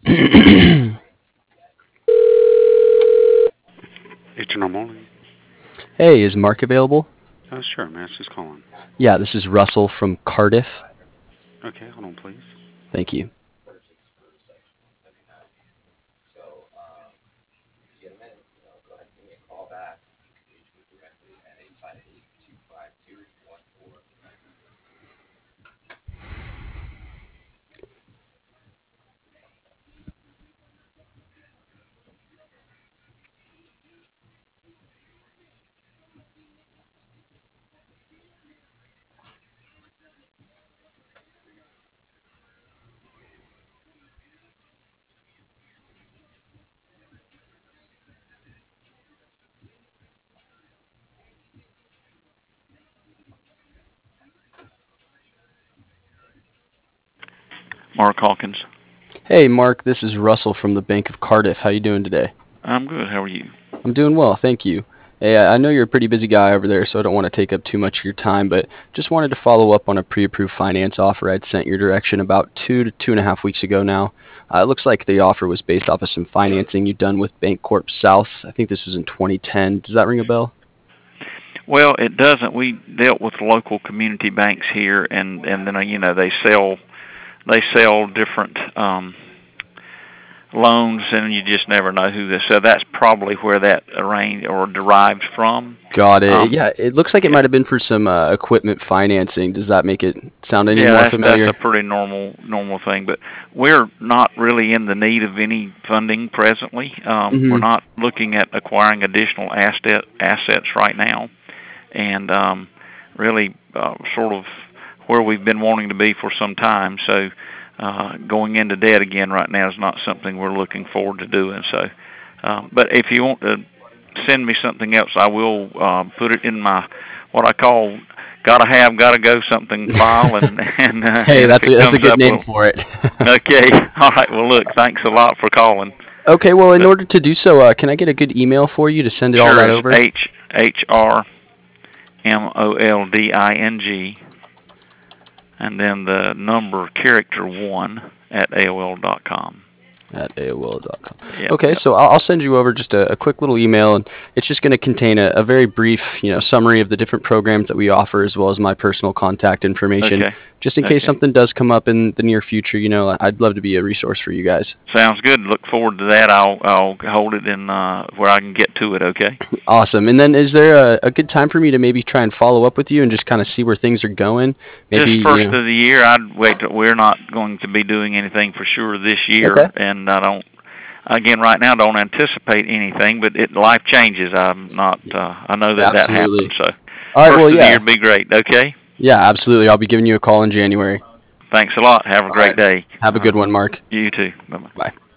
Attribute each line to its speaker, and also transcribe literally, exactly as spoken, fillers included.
Speaker 1: Hey,
Speaker 2: It's normal.
Speaker 1: is Mark available?
Speaker 2: Uh, sure, Mass is calling.
Speaker 1: Yeah, this is Russell from Cardiff.
Speaker 2: Okay, hold on, please.
Speaker 1: Thank you.
Speaker 3: Mark Hawkins.
Speaker 1: Hey, Mark, this is Russell from the Bank of Cardiff. How you doing today?
Speaker 3: I'm good. How are you?
Speaker 1: I'm doing well, thank you. Hey, I I know you're a pretty busy guy over there, so I don't want to take up too much of your time, but just wanted to follow up on a pre-approved finance offer I'd sent your direction about two to two and a half weeks ago now. Uh, it looks like the offer was based off of some financing you'd done with Bancorp South. I think this was in twenty ten. Does that ring a bell?
Speaker 3: Well, it doesn't. We dealt with local community banks here, and and then uh, you know they sell they sell different um, loans, and you just never know who this. So that's probably where that arranged or derived from.
Speaker 1: Got it.
Speaker 3: Um,
Speaker 1: Yeah, it looks like it
Speaker 3: yeah,
Speaker 1: might have been for some uh, equipment financing. Does that make it sound any
Speaker 3: yeah,
Speaker 1: more
Speaker 3: that's that's a
Speaker 1: familiar?
Speaker 3: pretty normal normal thing. But we're not really in the need of any funding presently. Um, we're
Speaker 1: Hmm.
Speaker 3: not looking at acquiring additional asset assets right now. and um, really uh, sort of where we've been wanting to be for some time. So uh, going into debt again right now is not something we're looking forward to doing. So, um, but if you want to send me something else, I will uh, put it in my what I call gotta have, gotta go something file, and and uh,
Speaker 1: Hey,
Speaker 3: and if
Speaker 1: that's
Speaker 3: it
Speaker 1: a that's a
Speaker 3: comes
Speaker 1: good
Speaker 3: up,
Speaker 1: name
Speaker 3: we'll
Speaker 1: for it.
Speaker 3: okay. All right. Well, look, thanks a lot for calling.
Speaker 1: Okay, well, in
Speaker 3: But
Speaker 1: order to do so, uh, can I get a good email for you to send it all
Speaker 3: sure,
Speaker 1: that
Speaker 3: it's
Speaker 1: over?
Speaker 3: H H R M O L D I N G and then the number character one at A O L dot com.
Speaker 1: At A O L dot com.
Speaker 3: Yep,
Speaker 1: Okay,
Speaker 3: yep.
Speaker 1: so I'll, I'll send you over just a, a quick little email, and it's just going to contain a, a very brief, you know, summary of the different programs that we offer, as well as my personal contact information,
Speaker 3: Okay,
Speaker 1: just in case
Speaker 3: okay.
Speaker 1: something does come up in the near future. You know, I'd love to be a resource for you guys.
Speaker 3: Sounds good. Look forward to that. I'll I'll hold it in uh, where I can get to it. Okay.
Speaker 1: Awesome. And then, is there a, a good time for me to maybe try and follow up with you and just kind of see where things are going? Maybe,
Speaker 3: Just
Speaker 1: you
Speaker 3: first
Speaker 1: know.
Speaker 3: of the year, I'd wait. Till, we're not going to be doing anything for sure this
Speaker 1: Okay.
Speaker 3: year, and I don't. Again, right now, don't anticipate anything. But it life changes. I'm not. Uh, I know that that happens.
Speaker 1: Absolutely.
Speaker 3: So
Speaker 1: All right.
Speaker 3: first
Speaker 1: Well,
Speaker 3: of the year,
Speaker 1: yeah.
Speaker 3: would be great. Okay.
Speaker 1: Yeah, absolutely. I'll be giving you a call in January.
Speaker 3: Thanks a lot. Have a
Speaker 1: All right.
Speaker 3: great day.
Speaker 1: Have a
Speaker 3: Uh,
Speaker 1: good one, Mark.
Speaker 3: you too. Bye bye.
Speaker 1: Bye.